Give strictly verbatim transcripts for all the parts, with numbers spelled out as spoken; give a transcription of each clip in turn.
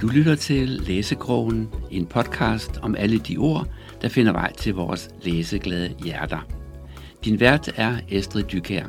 Du lytter til Læsekrogen, en podcast om alle de ord, der finder vej til vores læseglade hjerter. Din vært er Estrid Dykær.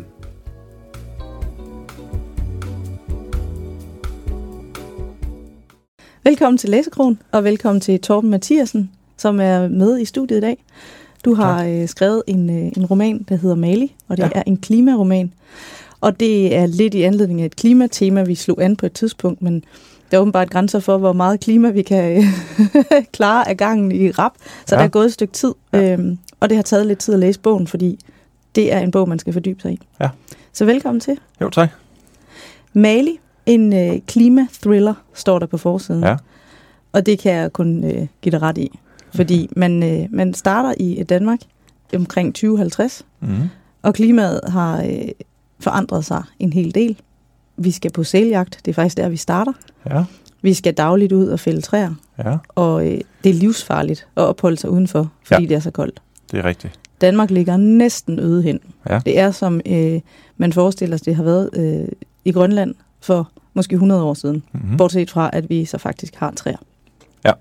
Velkommen til Læsekrogen, og velkommen til Torben Mathiasen, som er med i studiet i dag. Du har øh, skrevet en, øh, en roman, der hedder Mali, og det ja. er en klimaroman. Og det er lidt i anledning af et klimatema, vi slog an på et tidspunkt, men der er åbenbart grænser for, hvor meget klima vi kan klare af gangen i rap. Så ja. der er gået et stykke tid, ja. øhm, og det har taget lidt tid at læse bogen, fordi det er en bog, man skal fordybe sig i. Ja. Så velkommen til. Jo, tak. Mali, en øh, klimathriller, står der på forsiden. Ja. Og det kan jeg kun øh, give dig ret i. Fordi man, øh, man starter i Danmark omkring tyve halvtreds, mm-hmm. og klimaet har øh, forandret sig en hel del. Vi skal på sæljagt, det er faktisk der, vi starter. Ja. Vi skal dagligt ud og fælde træer, ja. og øh, det er livsfarligt at opholde sig udenfor, fordi ja. det er så koldt. Det er rigtigt. Danmark ligger næsten øde hen. Ja. Det er som øh, man forestiller sig, det har været øh, i Grønland for måske hundrede år siden, mm-hmm. bortset fra, at vi så faktisk har træer. Ja.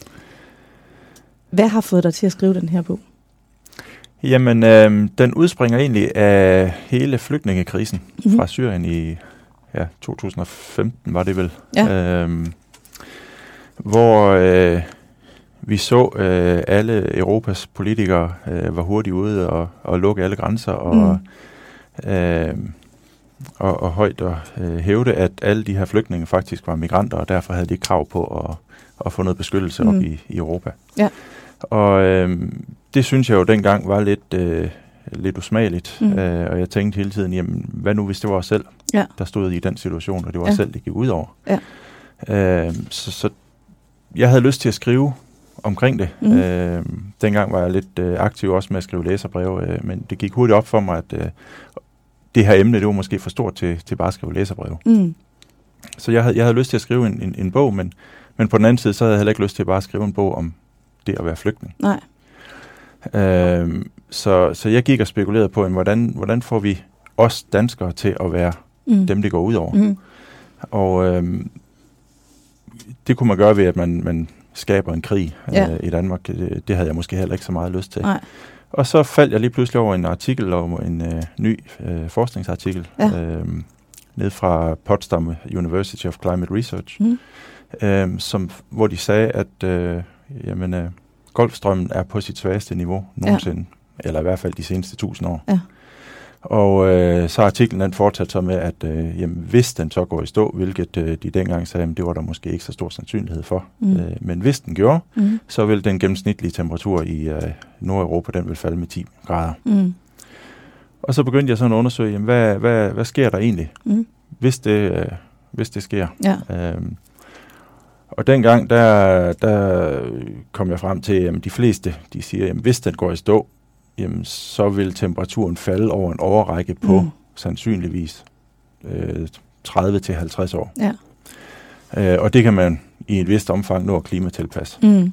Hvad har fået dig til at skrive den her bog? Jamen, øh, den udspringer egentlig af hele flygtningekrisen mm-hmm. fra Syrien i ja, to tusind og femten, var det vel. Ja. Øh, hvor øh, vi så øh, alle Europas politikere øh, var hurtigt ude og, og lukke alle grænser og, mm. øh, og, og højt og øh, hævde, at alle de her flygtninge faktisk var migranter, og derfor havde de krav på at, at få noget beskyttelse mm. op i, i Europa. Ja. Og øh, det synes jeg jo dengang var lidt, øh, lidt usmageligt, mm. øh, og jeg tænkte hele tiden, jamen, hvad nu hvis det var os selv, ja. der stod i den situation, og det var ja. os selv, det gik ud over. Ja. Øh, så, så jeg havde lyst til at skrive omkring det. Mm. Øh, dengang var jeg lidt øh, aktiv også med at skrive læserbreve, øh, men det gik hurtigt op for mig, at øh, det her emne, det var måske for stort til, til bare at skrive læserbreve. Mm. Så jeg havde, jeg havde lyst til at skrive en, en, en bog, men, men på den anden side, så havde jeg heller ikke lyst til at bare skrive en bog om det at være flygtning. Nej. Øh, så, så jeg gik og spekulerede på, hvordan, hvordan får vi os danskere til at være mm. dem, det går ud over. Mm. Og øh, det kunne man gøre ved, at man, man skaber en krig ja. øh, i Danmark. Det, det havde jeg måske heller ikke så meget lyst til. Nej. Og så faldt jeg lige pludselig over en artikel, over en øh, ny øh, forskningsartikel, ja. øh, ned fra Potsdam University of Climate Research, mm. øh, som, hvor de sagde, at øh, jamen, øh, Golfstrømmen er på sit svageste niveau nogensinde, ja. eller i hvert fald de seneste tusind år. Ja. Og øh, så artiklen den fortsatte så med, at øh, jamen, hvis den så går i stå, hvilket øh, de dengang sagde, jamen, det var der måske ikke så stor sandsynlighed for, mm. øh, men hvis den gjorde, mm. så vil den gennemsnitlige temperatur i øh, Nordeuropa, den vil falde med ti grader. Mm. Og så begyndte jeg sådan at undersøge, jamen, hvad, hvad, hvad sker der egentlig, mm. hvis, det, øh, hvis det sker. Ja. Øhm, og dengang, der, der kom jeg frem til, at de fleste, de siger, jamen, hvis den går i stå, jamen, så vil temperaturen falde over en årrække på mm. sandsynligvis øh, tredive til halvtreds år. Ja. Øh, og det kan man i et vist omfang nå at klimatilpasse. Mm.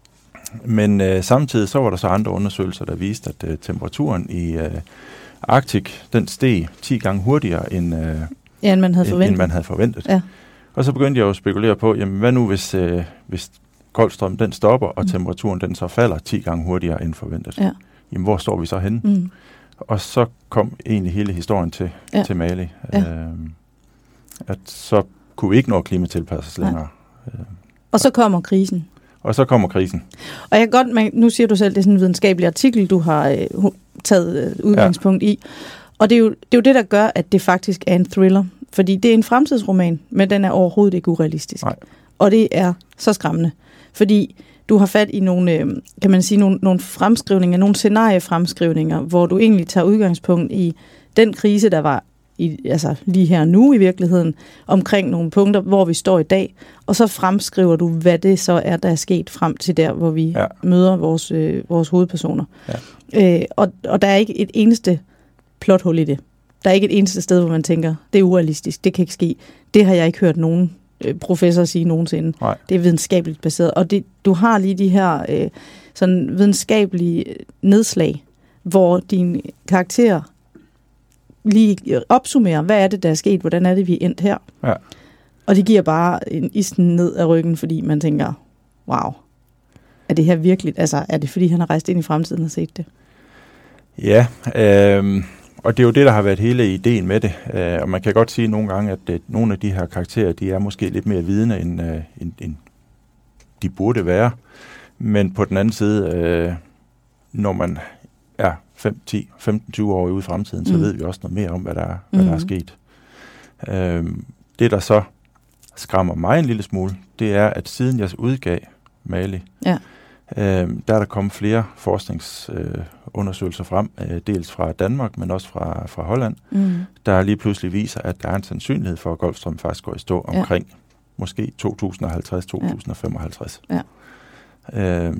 Men øh, samtidig så var der så andre undersøgelser, der viste, at øh, temperaturen i øh, Arktik, den steg ti gange hurtigere, end, øh, ja, end man havde forventet. End man havde forventet. Ja. Og så begyndte jeg jo at spekulere på, jamen, hvad nu hvis, øh, hvis Golfstrømmen den stopper, og mm. temperaturen den så falder ti gange hurtigere end forventet. Ja. Jamen, hvor står vi så henne? Mm. Og så kom egentlig hele historien til, ja. til Mali. Ja. Øhm, at så kunne vi ikke nå at klimatilpasse os længere. Ja. Og så kommer krisen. Og så kommer krisen. Og jeg godt, man, nu siger du selv, det er sådan en videnskabelig artikel, du har øh, taget øh, udgangspunkt ja. i. Og det er, jo, det er jo det, der gør, at det faktisk er en thriller. Fordi det er en fremtidsroman, men den er overhovedet ikke urealistisk. Nej. Og det er så skræmmende. Fordi du har fat i nogle, kan man sige, nogle, nogle fremskrivninger, nogle scenariefremskrivninger, hvor du egentlig tager udgangspunkt i den krise, der var i, altså lige her nu i virkeligheden, omkring nogle punkter, hvor vi står i dag, og så fremskriver du, hvad det så er, der er sket frem til der, hvor vi ja. møder vores, øh, vores hovedpersoner. Ja. Øh, og, og der er ikke et eneste plothul i det. Der er ikke et eneste sted, hvor man tænker, det er urealistisk, det kan ikke ske. Det har jeg ikke hørt nogen professor sige nogensinde. Nej. Det er videnskabeligt baseret. Og det, du har lige de her øh, sådan videnskabelige nedslag, hvor din karakter lige opsummerer, hvad er det, der er sket, hvordan er det, vi er endt her. Ja. Og det giver bare en isen ned af ryggen, fordi man tænker, wow, er det her virkelig? Altså, er det fordi, han har rejst ind i fremtiden og set det? Ja, øh, og det er jo det, der har været hele ideen med det. Øh, og man kan godt sige nogle gange, at det, nogle af de her karakterer, de er måske lidt mere vidende, end, øh, end, end de burde være. Men på den anden side, øh, når man er fem, ti, femten, tyve år ude i fremtiden, så mm. ved vi også noget mere om, hvad der er, hvad mm. der er sket. Øh, det, der så skræmmer mig en lille smule, det er, at siden jeg udgav Mali, ja. øh, der er der kommet flere forskningsundersøgelser øh, frem, øh, dels fra Danmark, men også fra, fra Holland, mm. der lige pludselig viser, at der er en sandsynlighed for, at Golfstrømmen faktisk går i stå ja. omkring måske to tusind og halvtreds til to tusind og femoghalvtreds. Ja. Øh,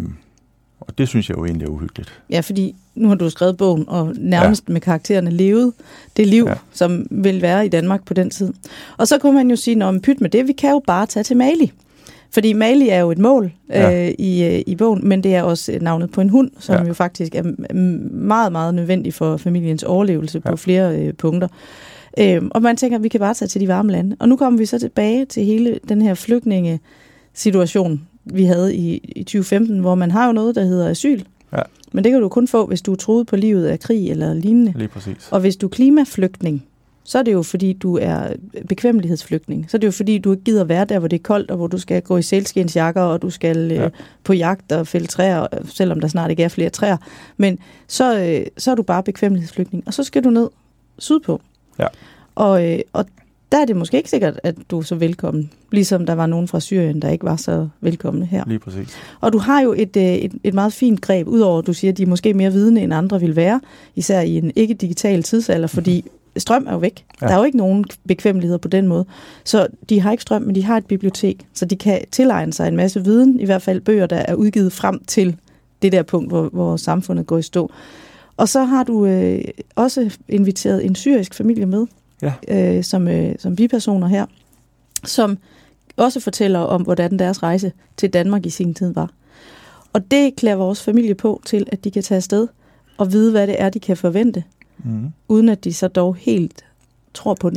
og det synes jeg jo egentlig er uhyggeligt. Ja, fordi nu har du skrevet bogen, og nærmest ja. med karaktererne levet det liv, ja. som vil være i Danmark på den tid. Og så kunne man jo sige, når man pyt med det, vi kan jo bare tage til Mali. Fordi Mali er jo et mål ja. øh, i, i bogen, men det er også navnet på en hund, som ja. jo faktisk er meget, meget nødvendig for familiens overlevelse ja. på flere øh, punkter. Øh, og man tænker, at vi kan bare tage til de varme lande. Og nu kommer vi så tilbage til hele den her flygtningesituation, vi havde i, i tyve femten, hvor man har jo noget, der hedder asyl. Ja. Men det kan du kun få, hvis du er truet på livet af krig eller lignende. Lige præcis. Og hvis du er klimaflygtning, så er det jo fordi, du er bekvemmelighedsflygtning. Så er det jo fordi, du ikke gider være der, hvor det er koldt, og hvor du skal gå i sælskensjakker, og du skal ja. øh, på jagt og fælde træer, selvom der snart ikke er flere træer. Men så, øh, så er du bare bekvemmelighedsflygtning. Og så skal du ned sydpå. Ja. Og, øh, og der er det måske ikke sikkert, at du er så velkommen. Ligesom der var nogen fra Syrien, der ikke var så velkomne her. Lige præcis. Og du har jo et, et, et meget fint greb, udover at du siger, at de er måske mere vidende, end andre vil være, især i en ikke-digital tidsalder, fordi strøm er jo væk. Ja. Der er jo ikke nogen bekvemmeligheder på den måde. Så de har ikke strøm, men de har et bibliotek, så de kan tilegne sig en masse viden, i hvert fald bøger, der er udgivet frem til det der punkt, hvor, hvor samfundet går i stå. Og så har du øh, også inviteret en syrisk familie med, ja. øh, som, øh, som bipersoner her, som også fortæller om, hvordan deres rejse til Danmark i sin tid var. Og det klæder vores familie på til, at de kan tage afsted og vide, hvad det er, de kan forvente, mm. uden at de så dog helt tror på det.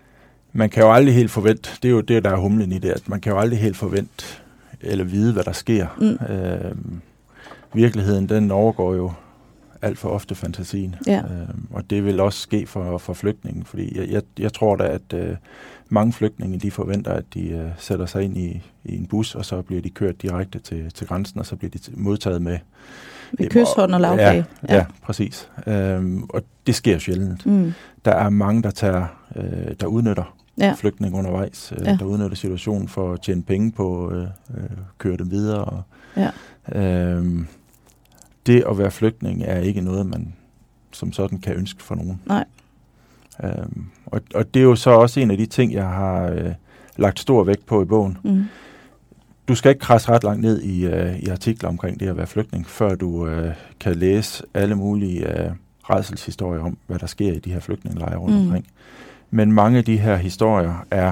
Man kan jo aldrig helt forvente, det er jo det, der er humlen i det, at man kan jo aldrig helt forvente eller vide, hvad der sker. Mm. Øh, virkeligheden, den overgår jo alt for ofte fantasien. Ja. Øh, og det vil også ske for, for flygtningen, fordi jeg, jeg, jeg tror da, at øh, mange flygtninge, de forventer, at de øh, sætter sig ind i, i en bus, og så bliver de kørt direkte til, til grænsen, og så bliver de modtaget med med kyshånd og lavkage. Ja, ja. ja, præcis. Øhm, og det sker sjældent. Mm. Der er mange, der tager, øh, der udnytter ja. flygtninge undervejs, øh, ja. der udnytter situationen for at tjene penge på at øh, køre dem videre. Og, ja. øhm, det at være flygtning er ikke noget, man som sådan kan ønske for nogen. Nej. Øhm, og, og det er jo så også en af de ting, jeg har øh, lagt stor vægt på i bogen. Mm. Du skal ikke krasse ret langt ned i, uh, i artikler omkring det at være flygtning, før du uh, kan læse alle mulige uh, rædselshistorier om, hvad der sker i de her flygtningelejre rundt mm. omkring. Men mange af de her historier er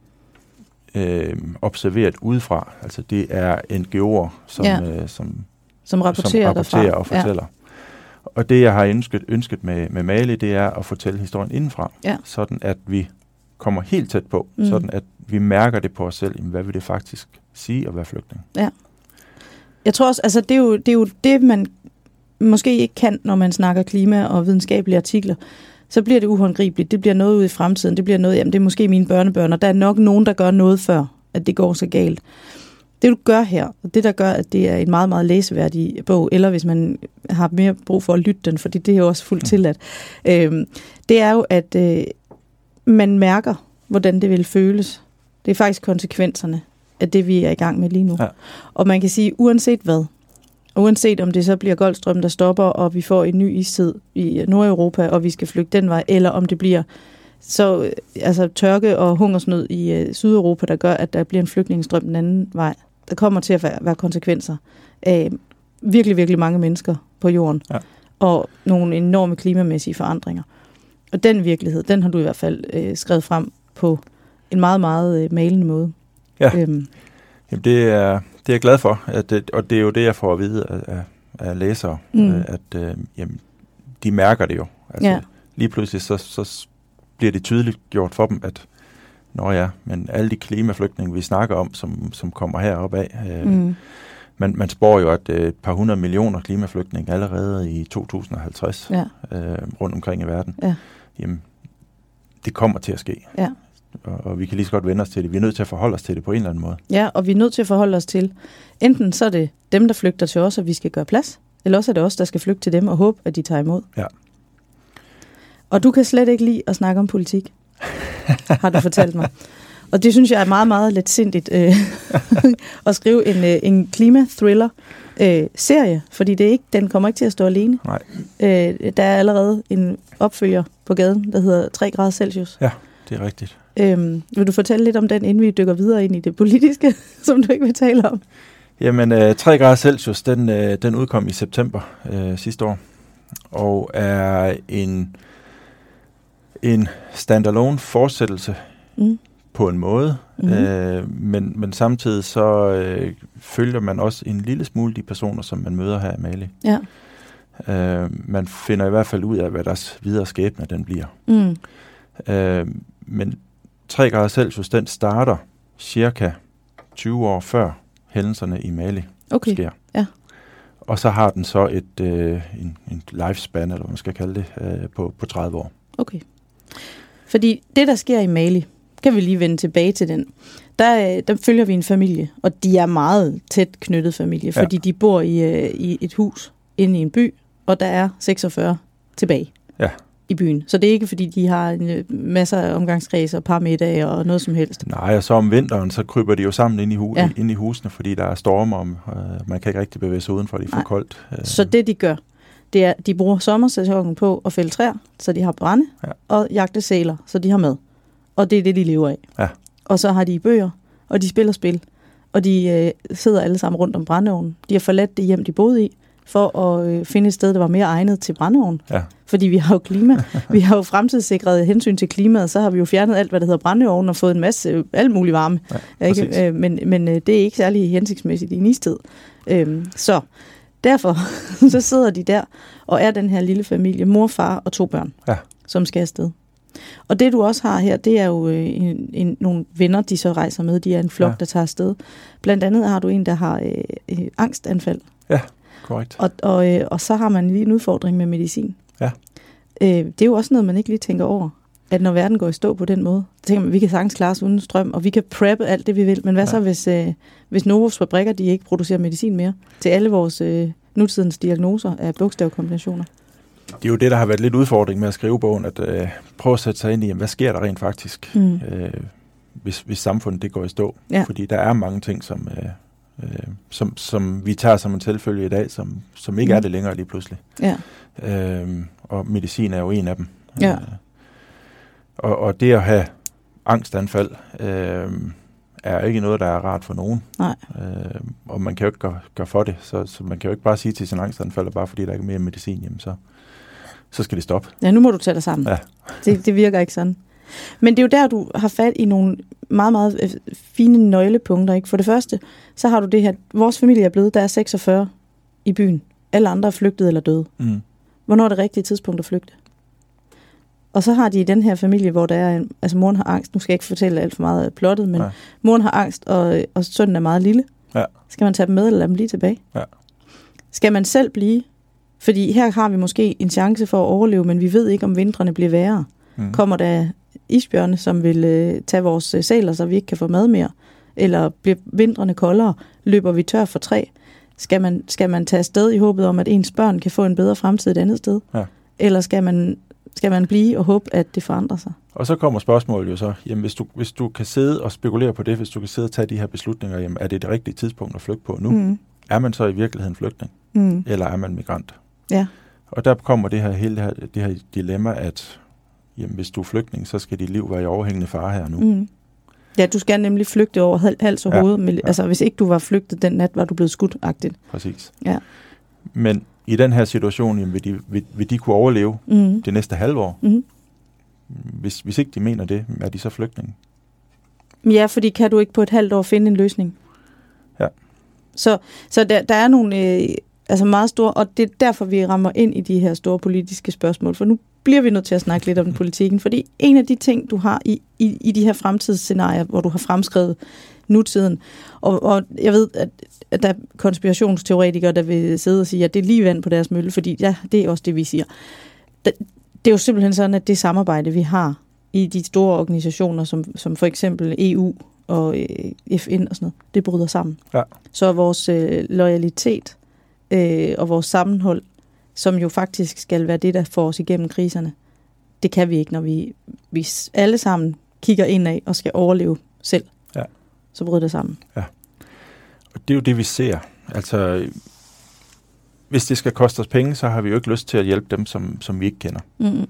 øh, observeret udefra. Altså det er N G O'er, som, ja. øh, som, som rapporterer, som rapporterer og fortæller. Ja. Og det, jeg har ønsket, ønsket med, med Mali, det er at fortælle historien indenfra, ja. sådan at vi kommer helt tæt på, mm. sådan at vi mærker det på os selv, hvad vil det faktisk sige at være flygtning. Ja. Jeg tror også, altså det er jo det, er jo det man måske ikke kan, når man snakker klima og videnskabelige artikler. Så bliver det uhåndgribeligt. Det bliver noget ude i fremtiden. Det bliver noget, jamen det er måske mine børnebørn, og der er nok nogen, der gør noget før, at det går så galt. Det du gør her, og det der gør, at det er en meget, meget læseværdig bog, eller hvis man har mere brug for at lytte den, fordi det er jo også fuldt tilladt, mm. øhm, det er jo, at øh, man mærker, hvordan det vil føles. Det er faktisk konsekvenserne af det, vi er i gang med lige nu. Ja. Og man kan sige, uanset hvad, uanset om det så bliver Golfstrømmen, der stopper, og vi får en ny istid i Nordeuropa, og vi skal flygte den vej, eller om det bliver så altså tørke og hungersnød i uh, Sydeuropa, der gør, at der bliver en flygtningestrøm den anden vej. Der kommer til at være, være konsekvenser af virkelig, virkelig mange mennesker på jorden, ja. Og nogle enorme klimamæssige forandringer. Og den virkelighed, den har du i hvert fald øh, skrevet frem på en meget, meget øh, malende måde. Ja, øhm. Jamen, det, er, det er jeg glad for, at det, og det er jo det, jeg får at vide af, af, af læsere, mm. at øh, jamen, de mærker det jo. Altså, ja. Lige pludselig så, så bliver det tydeligt gjort for dem, at nå ja, men alle de klimaflygtninge, vi snakker om, som, som kommer heroppe af, øh, mm. man, man spår jo, at øh, et par hundrede millioner klimaflygtninge allerede i to tusind og halvtreds ja. øh, rundt omkring i verden. Ja. Jamen, det kommer til at ske. Ja. Og, og vi kan lige så godt vende os til det. Vi er nødt til at forholde os til det på en eller anden måde. Ja, og vi er nødt til at forholde os til, enten så er det dem, der flygter til os, og vi skal gøre plads, eller også er det os, der skal flygte til dem og håbe, at de tager imod. Ja. Og du kan slet ikke lide at snakke om politik, har du fortalt mig. Og det synes jeg er meget, meget letsindigt øh, at skrive en, øh, en klima-thriller-serie, øh, fordi det er ikke, den kommer ikke til at stå alene. Nej. Øh, der er allerede en opfølger på gaden, der hedder tre grader Celsius. Ja, det er rigtigt. Øhm, vil du fortælle lidt om den, inden vi dykker videre ind i det politiske, som du ikke vil tale om? Jamen, øh, tre grader Celsius, den, øh, den udkom i september øh, sidste år, og er en, en standalone fortsættelse mm. på en måde, mm-hmm. øh, men, men samtidig så øh, følger man også en lille smule de personer, som man møder her i Mali. Ja. Øh, man finder i hvert fald ud af, hvad deres videre skæbne den bliver. Mm. Øh, men tre grader Celsius, den starter cirka tyve år før hændelserne i Mali okay. sker. Ja. Og så har den så et øh, en, en lifespan, eller hvad man skal kalde det, øh, på, på tredive år. Okay. Fordi det, der sker i Mali, kan vi lige vende tilbage til den. Der, der følger vi en familie, og de er meget tæt knyttet familie, fordi ja. de bor i, i et hus inde i en by, og der er seksogfyrre tilbage. Ja. I byen. Så det er ikke, fordi de har en masse af omgangskreds og par middage og noget som helst. Nej, og så om vinteren, så kryber de jo sammen ind i, hu- ja. ind i husene, fordi der er stormer, om øh, man kan ikke rigtig bevæge sig udenfor, det er for koldt. Øh. Så det, de gør, det er, de bruger sommersæsonen på at fælde træer, så de har brænde, ja. og jagte sæler, så de har mad. Og det er det, de lever af. Ja. Og så har de bøger, og de spiller spil, og de øh, sidder alle sammen rundt om brændeovnen. De har forladt det hjem, de boede i, for at øh, finde et sted, der var mere egnet til brændeovnen. Ja. Fordi vi har jo klima. Vi har jo fremtidssikret hensyn til klimaet, så har vi jo fjernet alt, hvad der hedder brændeovnen, og fået en masse, øh, alt mulig varme. Ja, ikke? Øh, men men øh, det er ikke særlig hensigtsmæssigt i en istid. Øh, så derfor så sidder de der, og er den her lille familie, mor, far og to børn, ja. som skal afsted. Og det, du også har her, det er jo øh, en, en, nogle venner, de så rejser med. De er en flok, ja. der tager afsted. Blandt andet har du en, der har øh, øh, angstanfald. Ja. Korrekt. Og, og, øh, og så har man lige en udfordring med medicin. Ja. Øh, det er jo også noget, man ikke lige tænker over, at når verden går i stå på den måde, så tænker man, vi kan sagtens klare os uden strøm, og vi kan preppe alt det, vi vil. Men hvad ja. så, hvis, øh, hvis Novos fabrikker, de ikke producerer medicin mere til alle vores øh, nutidens diagnoser af bogstavkombinationer? Det er jo det, der har været lidt udfordring med at skrive bogen, at øh, prøve at sætte sig ind i, hvad sker der rent faktisk, mm. øh, hvis, hvis samfundet det går i stå. Ja. Fordi der er mange ting, som... Øh, Øh, som, som vi tager som en selvfølge i dag, som, som ikke mm. er det længere lige pludselig. Ja. Øh, og medicin er jo en af dem. Ja. Øh, og, og det at have angstanfald øh, er ikke noget, der er rart for nogen. Nej. Øh, og man kan jo ikke gøre, gøre for det, så, så man kan jo ikke bare sige til sin angstanfald, at bare fordi der ikke er mere medicin, jamen så, så skal det stoppe. Ja, nu må du tage dig sammen. Ja. Det, det virker ikke sådan. Men det er jo der, du har fat i nogle meget, meget fine nøglepunkter. Ikke? For det første, så har du det her, vores familie er blevet, der er seksogfyrre i byen. Alle andre er flygtet eller døde. Mm. Hvornår er det rigtige tidspunkt at flygte? Og så har de i den her familie, hvor der er en, altså moren har angst, nu skal jeg ikke fortælle alt for meget af plottet, men Nej. moren har angst, og, og sønnen er meget lille. Ja. Skal man tage dem med, eller lade dem lige tilbage? Ja. Skal man selv blive? Fordi her har vi måske en chance for at overleve, men vi ved ikke, om vintrene bliver værre. Mm. Kommer der isbjørne, som vil øh, tage vores øh, sæler, så vi ikke kan få mad mere? Eller bliver vintrene koldere? Løber vi tør for træ? Skal man, skal man tage afsted i håbet om, at ens børn kan få en bedre fremtid et andet sted? Ja. Eller skal man, skal man blive og håbe, at det forandrer sig? Og så kommer spørgsmålet jo så, jamen hvis du, hvis du kan sidde og spekulere på det, hvis du kan sidde og tage de her beslutninger, jamen er det det rigtige tidspunkt at flygte på nu? Mm. Er man så i virkeligheden flygtning? Mm. Eller er man migrant? Ja. Og der kommer det her, hele det her, det her dilemma, at jamen, hvis du er flygtning, så skal dit liv være i overhængende fare her nu. Mm. Ja, du skal nemlig flygte over hals og hoved. Ja, ja. Altså, hvis ikke du var flygtet den nat, var du blevet skudt-agtigt. Præcis. Ja. Men i den her situation, jamen, vil, de, vil, vil de kunne overleve mm. det næste halve år? Mm. Hvis, hvis ikke de mener det, er de så flygtninge? Ja, fordi kan du ikke på et halvt år finde en løsning? Ja. Så, så der, der er nogle... Øh, altså meget store, og det er derfor, vi rammer ind i de her store politiske spørgsmål, for nu bliver vi nødt til at snakke lidt om den politikken, fordi en af de ting, du har i, i, i de her fremtidsscenarier, hvor du har fremskrevet nutiden, og, og jeg ved, at, at der er konspirationsteoretikere, der vil sidde og sige, at det er lige vand på deres mølle, fordi ja, det er også det, vi siger. Det, det er jo simpelthen sådan, at det samarbejde, vi har i de store organisationer, som, som for eksempel E U og øh, F N og sådan noget, det bryder sammen. Ja. Så vores øh, loyalitet øh, og vores sammenhold, som jo faktisk skal være det, der får os igennem kriserne, det kan vi ikke, når vi, vi alle sammen kigger indad og skal overleve selv. Ja. Så bryder det sammen. Ja. Og det er jo det, vi ser. Altså, hvis det skal koste os penge, så har vi jo ikke lyst til at hjælpe dem, som, som vi ikke kender. Mm-hmm.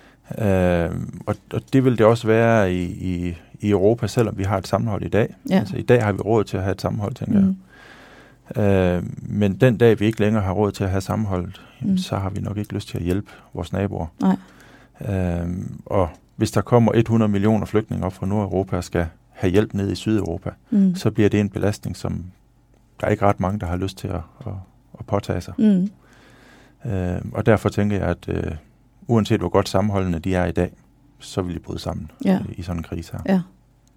Øh, og, og det vil det også være i, i, i Europa, selvom vi har et sammenhold i dag. Ja. Altså, i dag har vi råd til at have et sammenhold, tænker mm. jeg. Øh, men den dag, vi ikke længere har råd til at have sammenholdet, mm. så har vi nok ikke lyst til at hjælpe vores naboer. Nej. Øh, og hvis der kommer hundrede millioner flygtninge op fra Nordeuropa og skal have hjælp ned i Sydeuropa, mm. så bliver det en belastning, som der er ikke ret mange, der har lyst til at, at, at påtage sig. Mm. Øh, og derfor tænker jeg, at øh, uanset hvor godt sammenholdende de er i dag, så vil de bryde sammen ja. i, i sådan en krise her. Ja.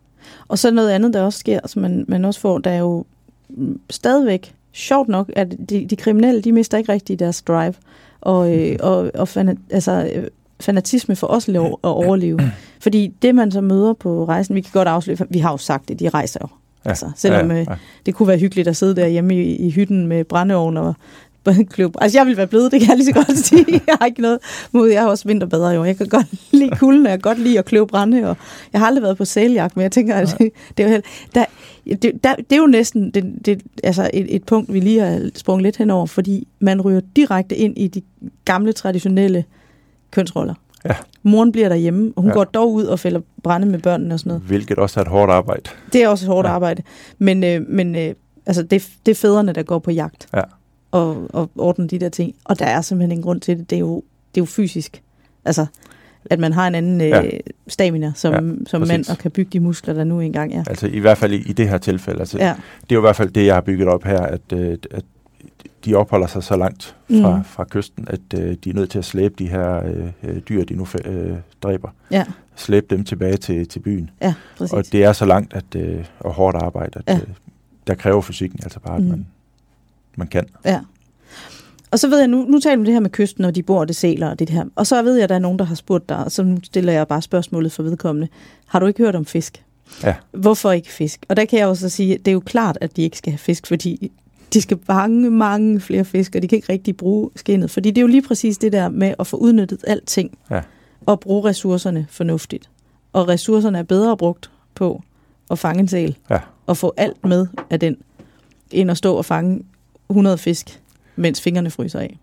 Og så noget andet, der også sker, som man, man også får, der er jo stadigvæk, sjovt nok, at de, de kriminelle, de mister ikke rigtig deres drive. Og, øh, og, og fanat, altså, øh, fanatisme for os at overleve. Fordi det, man så møder på rejsen, vi kan godt afsløre, vi har jo sagt det, de rejser jo. Ja. Altså, selvom ja, ja. Øh, det kunne være hyggeligt at sidde derhjemme i, i hytten med brændeovn og kløb. Altså, jeg vil være blevet, det kan jeg lige så godt sige. Jeg har ikke noget mod, jeg har også vinterbader jo. Jeg kan godt lide kulden, og jeg kan godt lide at kløve brænde, og jeg har aldrig været på sæljagt, men jeg tænker, at det, det er jo helt, der, det, der, det er jo næsten det, det, altså et, et punkt, vi lige har sprunget lidt henover, fordi man ryger direkte ind i de gamle, traditionelle kønsroller. Ja. Moren bliver derhjemme, og hun ja. går dog ud og fælder brænde med børnene og sådan noget. Hvilket også er et hårdt arbejde. Det er også et hårdt ja. arbejde. Men, øh, men øh, altså, det, det er fædrene, der går på jagt. Ja. Og, og ordne de der ting. Og der er simpelthen ingen grund til det. Det er jo, det er jo fysisk. Altså, at man har en anden ja. øh, stamina som, ja, som mand, og kan bygge de muskler, der nu engang er. Altså i hvert fald i, i det her tilfælde. Altså, ja. Det er jo i hvert fald det, jeg har bygget op her, at, at de opholder sig så langt fra, mm. fra kysten, at øh, de er nødt til at slæbe de her øh, dyr, de nu øh, dræber. Ja. Slæbe dem tilbage til, til byen. Ja, og det er så langt at, øh, og hårdt arbejde, at ja. øh, der kræver fysikken altså bare, at mm. man man kan. Ja. Og så ved jeg, nu, nu taler vi om det her med kysten, og de bor, det sæler og det her. Og så ved jeg, at der er nogen, der har spurgt dig, og så stiller jeg bare spørgsmålet for vedkommende. Har du ikke hørt om fisk? Ja. Hvorfor ikke fisk? Og der kan jeg også sige, at det er jo klart, at de ikke skal have fisk, fordi de skal mange, mange flere fisk, og de kan ikke rigtig bruge skindet. Fordi det er jo lige præcis det der med at få udnyttet alting, ja. og bruge ressourcerne fornuftigt. Og ressourcerne er bedre brugt på at fange en sæl, ja. og få alt med af den, end at stå og fange hundrede fisk, mens fingrene fryser af.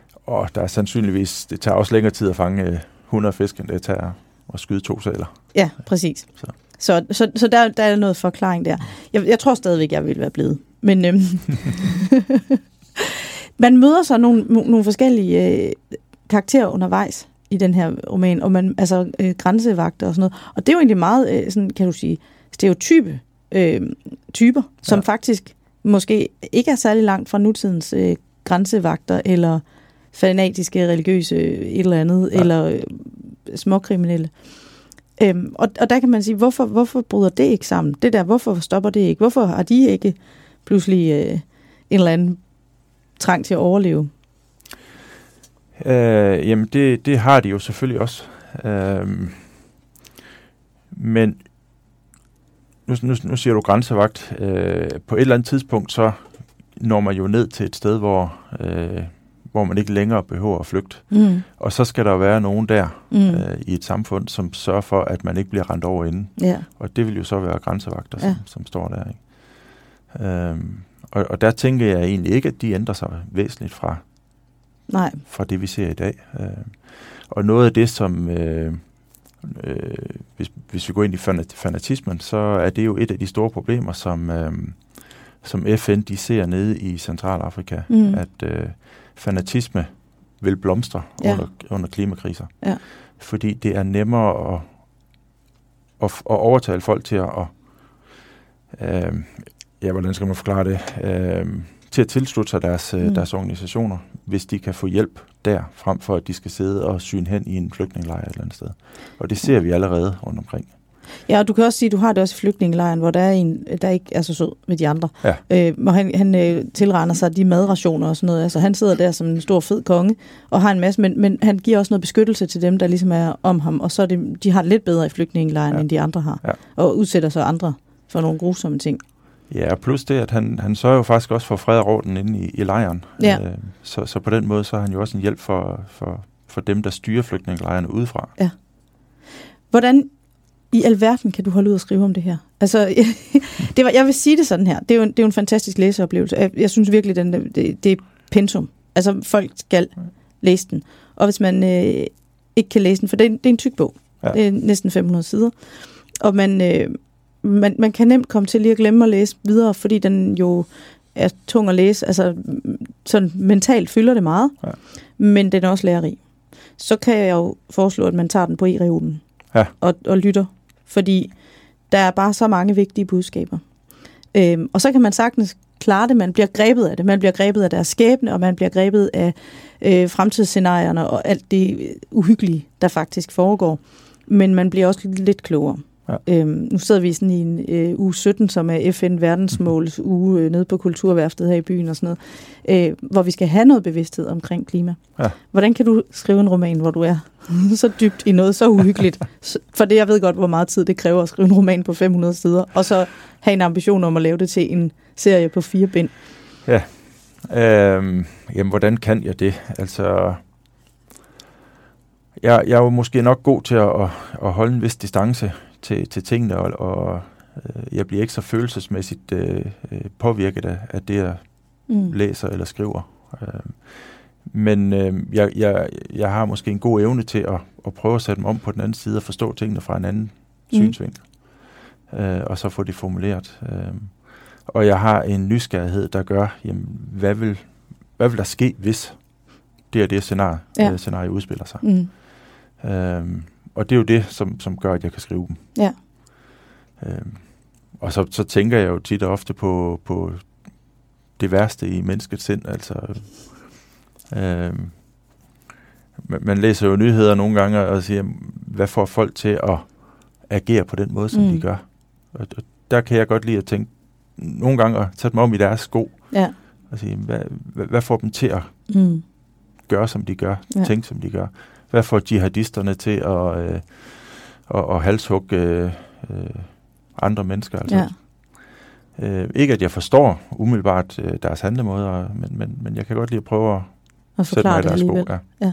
Og der er sandsynligvis, det tager også længere tid at fange hundrede fisk, end det tager at skyde to sæler. Ja, præcis. Så, så, så, så der, der er noget forklaring der. Jeg, jeg tror stadigvæk, jeg vil være blevet. Men øhm, man møder så nogle, nogle forskellige øh, karakterer undervejs i den her roman, og man, altså øh, grænsevagter og sådan noget. Og det er jo egentlig meget, øh, sådan, kan du sige, stereotype øh, typer, som ja. faktisk måske ikke er særlig langt fra nutidens øh, grænsevagter, eller fanatiske, religiøse et eller andet, ja. eller øh, småkriminelle. Øhm, og, og der kan man sige, hvorfor, hvorfor bryder det ikke sammen? Det der, hvorfor stopper det ikke? Hvorfor har de ikke pludselig øh, en eller anden trang til at overleve? Øh, jamen, det, det har de jo selvfølgelig også. Øh, men Nu, nu, nu siger du grænsevagt. Øh, på et eller andet tidspunkt, så når man jo ned til et sted, hvor, øh, hvor man ikke længere behøver at flygte. Mm. Og så skal der være nogen der mm. øh, i et samfund, som sørger for, at man ikke bliver rendt over inden. Yeah. Og det vil jo så være grænsevagter, som, yeah. som står der. Ikke? Øhm, og, og der tænker jeg egentlig ikke, at de ændrer sig væsentligt fra, Nej. fra det, vi ser i dag. Øh, og noget af det, som... Øh, Øh, hvis, hvis vi går ind i fanatismen, så er det jo et af de store problemer, som, øh, som F N de ser nede i Centralafrika, mm. at øh, fanatisme vil blomstre ja. under, under klimakriser. Ja. Fordi det er nemmere at, at, at overtale folk til at, at øh, ja, hvordan skal man forklare det? Øh, til at tilslutte sig deres, Mm. deres organisationer, hvis de kan få hjælp der, frem for at de skal sidde og syne hen i en flygtningelejr et eller andet sted. Og det ser vi allerede rundt omkring. Ja, og du kan også sige, at du har det også i flygtningelejren, hvor der er en, der ikke er så sød med de andre. Ja. Øh, hvor han, han øh, tilregner sig de madrationer og sådan noget. Altså han sidder der som en stor fed konge og har en masse, men, men han giver også noget beskyttelse til dem, der ligesom er om ham. Og så er det, de har det lidt bedre i flygtningelejren, ja. end de andre har. Ja. Og udsætter så andre for nogle grusomme ting. Ja, plus det, at han, han sørger jo faktisk også for fred og orden inde i, i lejren. Ja. Øh, så, så på den måde, så er han jo også en hjælp for, for, for dem, der styrer flygtningelejrene udefra. Ja. Hvordan i alverden kan du holde ud og skrive om det her? Altså, det var, jeg vil sige det sådan her. Det er jo en, det er jo en fantastisk læseoplevelse. Jeg, jeg synes virkelig, den, det, det er pensum. Altså, folk skal læse den. Og hvis man øh, ikke kan læse den, for det er, det er en tyk bog. Ja. Det er næsten fem hundrede sider. Og man, øh, man, man kan nemt komme til lige at glemme at læse videre, fordi den jo er tung at læse. Altså, sådan mentalt fylder det meget. Ja. Men den er også lærerig. Så kan jeg jo foreslå, at man tager den på e-reolen. Ja. Og, og lytter, fordi der er bare så mange vigtige budskaber. Øhm, og så kan man sagtens klare det, man bliver grebet af det, man bliver grebet af deres skæbne, og man bliver grebet af øh, fremtidsscenarierne og alt det uhyggelige, der faktisk foregår. Men man bliver også lidt klogere. Ja. Øhm, nu sidder vi sådan i en øh, uge sytten, som er F N verdensmåls uge øh, nede på Kulturværftet her i byen og sådan noget, øh, hvor vi skal have noget bevidsthed omkring klima. Ja. Hvordan kan du skrive en roman, hvor du er så dybt i noget så uhyggeligt? For det, jeg ved godt, hvor meget tid det kræver at skrive en roman på fem hundrede sider, og så have en ambition om at lave det til en serie på fire bind. Ja, øhm, jamen hvordan kan jeg det? Altså, jeg, jeg er jo måske nok god til at, at, at holde en vis distance til, til tingene, og, og øh, jeg bliver ikke så følelsesmæssigt øh, påvirket af, af det, jeg mm. læser eller skriver. Øh, men øh, jeg, jeg, jeg har måske en god evne til at, at prøve at sætte mig om på den anden side og forstå tingene fra en anden mm. synsvinkel, øh, og så få det formuleret. Øh, og jeg har en nysgerrighed, der gør, jamen, hvad vil, hvad vil der ske, hvis det er det scenarie, ja. øh, scenarie udspiller sig. Mm. Øh, Og det er jo det, som, som gør, at jeg kan skrive dem. Ja. Øhm, og så, så tænker jeg jo tit og ofte på, på det værste i menneskets sind. Altså, øhm, man læser jo nyheder nogle gange og siger, hvad får folk til at agere på den måde, som mm. de gør. Og, og der kan jeg godt lide at tænke, nogle gange at tage dem om i deres sko. Ja. Og sige, hvad, hvad, hvad får dem til at mm. gøre, som de gør, ja. tænke, som de gør. Hvad får jihadisterne til at, øh, at, at halshugge øh, andre mennesker? Altså. Ja. Øh, ikke at jeg forstår umiddelbart øh, deres handlemåder, men, men, men jeg kan godt lide at prøve at, at sætte mig i deres sko. Ja. Ja.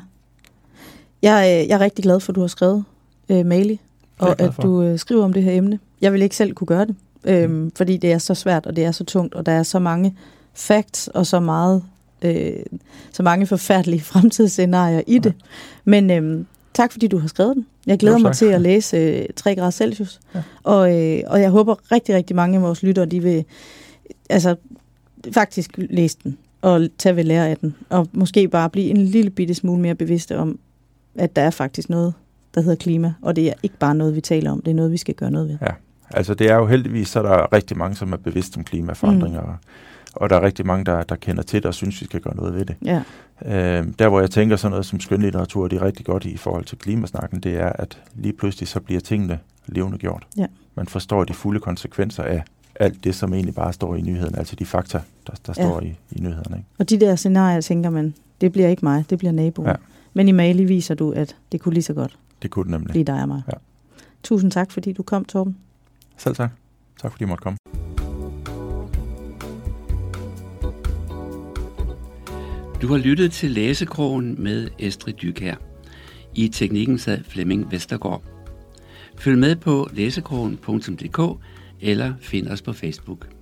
Jeg, jeg er rigtig glad for, at du har skrevet øh, Mali, og at du øh, skriver om det her emne. Jeg vil ikke selv kunne gøre det, øh, mm. fordi det er så svært, og det er så tungt, og der er så mange facts og så meget Øh, så mange forfærdelige fremtidsscenarier i det. Ja. Men øh, tak, fordi du har skrevet den. Jeg glæder jo, mig til at læse øh, tre grader Celsius. Ja. Og, øh, og jeg håber rigtig, rigtig mange af vores lyttere, de vil altså, faktisk læse den og tage ved lære af den. Og måske bare blive en lille bitte smule mere bevidste om, at der er faktisk noget, der hedder klima. Og det er ikke bare noget, vi taler om. Det er noget, vi skal gøre noget ved. Ja, altså det er jo heldigvis, så der er rigtig mange, som er bevidste om klimaforandringer. Mm. Og der er rigtig mange, der, der kender til det og synes, vi skal gøre noget ved det. Ja. Øh, der, hvor jeg tænker sådan noget som skønlitteratur, det er rigtig godt i forhold til klimasnakken, det er, at lige pludselig så bliver tingene levende gjort. Ja. Man forstår de fulde konsekvenser af alt det, som egentlig bare står i nyhederne, altså de fakta, der, der ja. står i, i nyhederne. Ikke? Og de der scenarier, tænker man, det bliver ikke mig, det bliver naboen. Ja. Men i Mali viser du, at det kunne lige så godt det kunne nemlig. blive dig og mig. Ja. Tusind tak, fordi du kom, Torben. Selv tak. Tak, fordi I måtte komme. Du har lyttet til Læsekrogen med Estrid Dykjær. I teknikken sad Flemming Vestergaard. Følg med på læsekrogen punktum d k eller find os på Facebook.